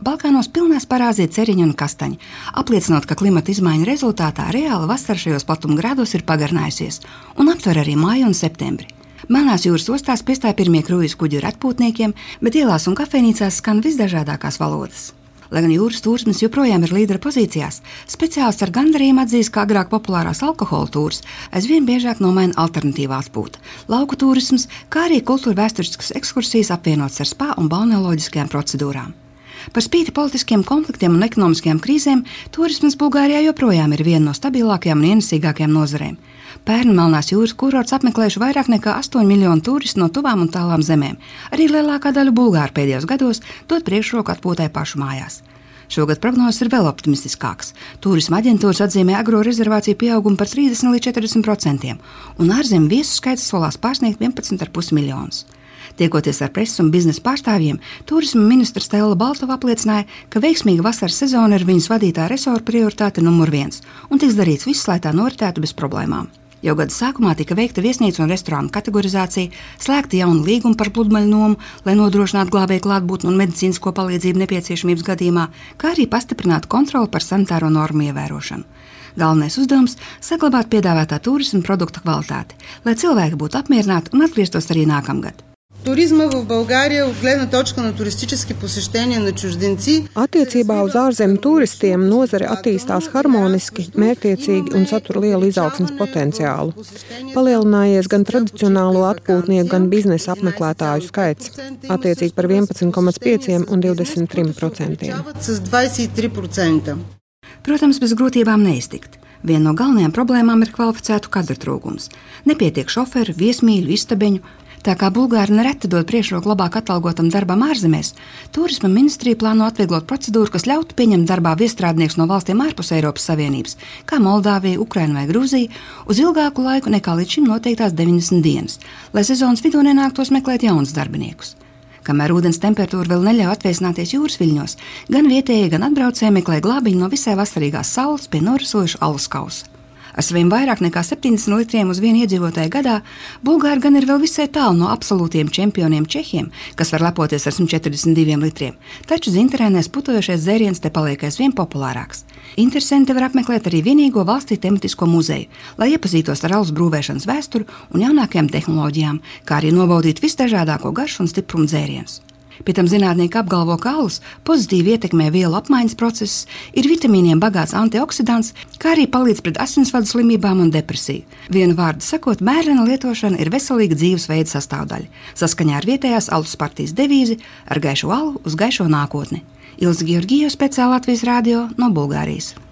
Balkānos pilnā sparā zied ceriņi un kastaņi, apliecinot, ka klimata izmaiņu rezultātā reāli vasara šajos platumgrādos ir pagarinājusies un aptver arī māju un septembri. Melnās jūras ostās piestāja pirmie kruīzu kuģi ar atpūtniekiem, bet ielās un kafejnīcās skan visdažādākās valodas. Lai gan jūras turisms joprojām ir līdera pozīcijās, speciālisti ar gandarījumu atzīst, ka agrāk populārās alkohola tūrs aizvien biežāk nomaina alternatīvā atpūta, lauku turisms, kā arī kultūra vēsturiskas ekskursijas apvienotas ar spā un balneoloģiskajām procedūrām. Par spīti politiskiem konfliktiem un ekonomiskajām krīzēm, turisms Bulgārijā joprojām ir viena no stabilākajām un ienesīgākajām nozarēm. Pērn Melnās jūras kurorts apmeklējuši vairāk nekā 8 miljonu turistu no tuvām un tālām zemēm. Arī lielākā daļa bulgāru pēdējos gados dod priekšroku atpūtai pašu mājās. Šogad prognozes ir vēl optimistiskākas. Turisma aģentūras atzīmē agro rezervāciju pieaugumu par 30 līdz 40%, un ārzemju viesu skaits solās pārsniegt 11,5 miljonus. Tiekoties ar preses un biznesa pārstāvjiem, turisma ministra Stella Baltova apliecināja, ka veiksmīga vasaras sezona ir viņas vadītā resora prioritāte numur 1, un tiks darīts viss, lai tā noritētu bez problēmām. Jau gada sākumā tika veikta viesnīcu un restorānu kategorizācija, slēgta jauna līguma par pludmaļu nomu, lai nodrošinātu glābēju klātbūtni un medicīnisko palīdzību nepieciešamības gadījumā, kā arī pastiprinātu kontroli par sanitāro normu ievērošanu. Galvenais uzdevums – saglabāt piedāvātā turisma produktu kvalitāti, lai cilvēki būtu apmierināti un atgrieztos arī nākamgad. Туризма в България от гледна точка на туристически посещения на чужденци. Attiecībā uz ārzemju turistiem nozare attīstās harmoniski, mērķtiecīgi un satur lielu izaugsmes potenciālu. Palielinājies gan tradicionālo atpūtnieku, gan biznesa apmeklētāju skaits, attiecīgi par 11,5% un 23%. Protams, bez grūtībām neiztikt. Viena no galvenajām problēmām ir kvalificētu kadra trūkums. Nepietiek šoferu, viesmīļu, istabeņu. Tā kā Bulgāri nereti dod priekšroku labāk atalgotam darbam ārzemēs, turisma ministrija plāno atvieglot procedūru, kas ļautu pieņemt darbā viestrādnieks no valstīm ārpus Eiropas Savienības, kā Moldāvija, Ukraina vai Grūzija, uz ilgāku laiku nekā līdz šim noteiktās 90 dienas, lai sezonas vidū nenāktos meklēt jaunus darbiniekus. Kamēr ūdens temperatūra vēl neļauj atvēsināties jūras viļņos, gan vietējie, gan atbraucēji meklē glābiņu no visai vasarīgās saules pie norisojuša alus kausa. Ar saviem vairāk nekā 70 litriem uz vienu iedzīvotāju gadā, Bulgāri gan ir vēl visai tālu no absolūtiem čempioniem Čehiem, kas var lepoties ar 142 litriem, taču zinterēnēs putojošais dzēriens te paliek aizvien populārāks. Interesanti var apmeklēt arī vienīgo valstī tematisko muzeju, lai iepazītos ar alus brūvēšanas vēsturi un jaunākajām tehnoloģijām, kā arī nobaudīt visdažādāko garšu un stiprumu dzērienus. Pie tam zinātnieki apgalvo, ka alus pozitīvi ietekmē vielu apmaiņas procesus, ir vitamīniem bagāts antioksidants, kā arī palīdz pret asinsvadu slimībām un depresiju. Vienu vārdu sakot, mērena lietošana ir veselīga dzīvesveida sastāvdaļa, saskaņā ar vietējās alus partijas devīzi ar gaišo alu uz gaišo nākotni. Ilze Georgijeva, speciāli Latvijas radio no Bulgārijas.